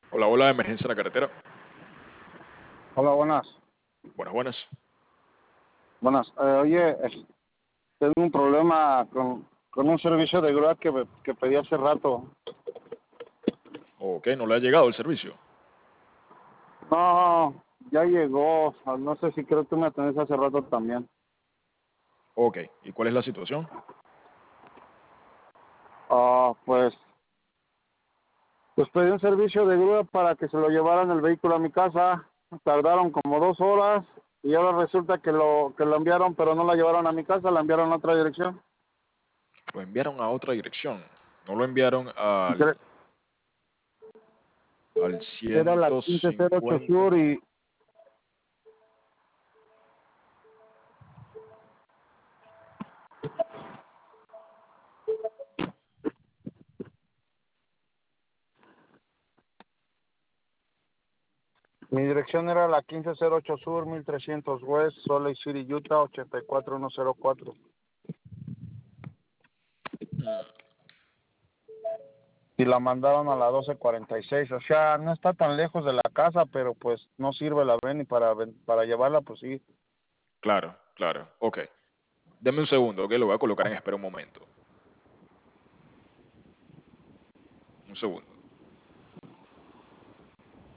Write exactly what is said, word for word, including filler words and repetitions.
Hola, hola, emergencia en la carretera. Hola, buenas. Buenas, buenas. Buenas. Eh, oye, eh, tengo un problema con, con un servicio de grúa que, me- que pedí hace rato. Ok, no le ha llegado el servicio. No, ya llegó. Ah, No sé si creo que me atendés hace rato también. Ok, ¿y cuál es la situación? Ah, pues, pues pedí un servicio de grúa para que se lo llevaran el vehículo a mi casa. Tardaron como dos horas y ahora resulta que lo que lo enviaron, pero no la llevaron a mi casa, la enviaron a otra dirección. Lo enviaron a otra dirección. No lo enviaron al, Cre- al Era la quince cero ocho ciento cincuenta. Sur y mi dirección era la quince cero ocho Sur, mil trescientos West, Salt Lake City, Utah, ochenta y cuatro mil ciento cuatro. Mm, Y la mandaron a las doce cuarenta y seis. O sea, no está tan lejos de la casa, pero pues no sirve la ven y para, ven- para llevarla, pues sí. claro, claro. Ok, deme un segundo, ok, lo voy a colocar en espera un momento. Un segundo.